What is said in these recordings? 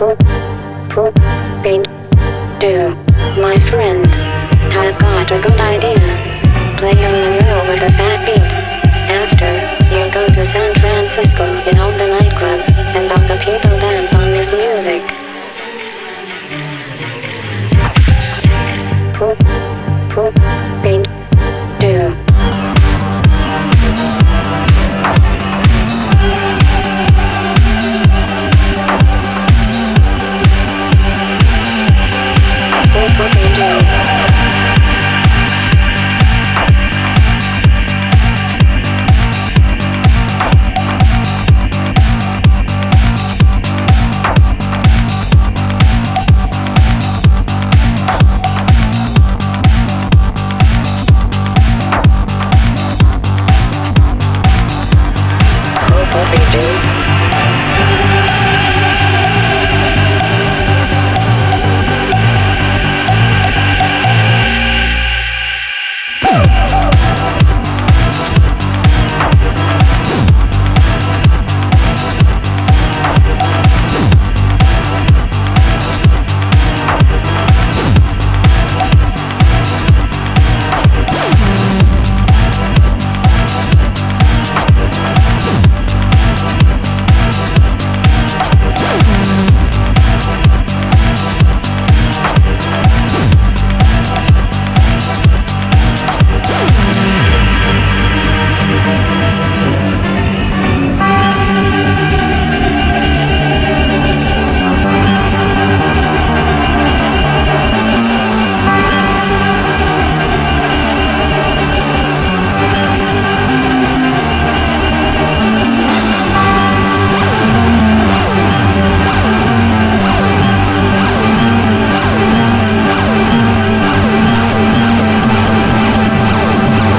Pooping do. My friend has got a good idea. Play in Monroe with a fat beat. After, you go to San Francisco in all the nightclub, and all the people dance on this music. Pooping do.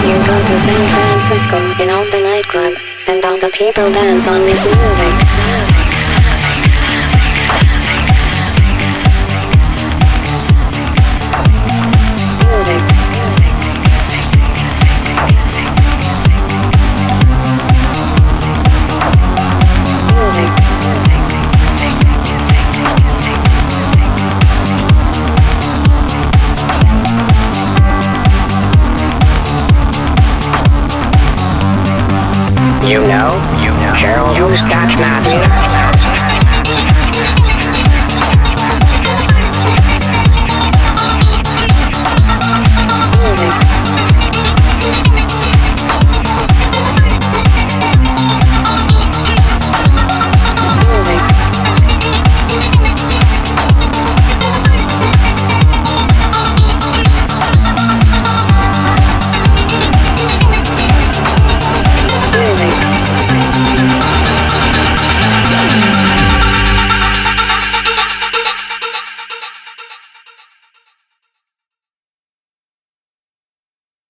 San Francisco in all the nightclub, and all the people dance on this music.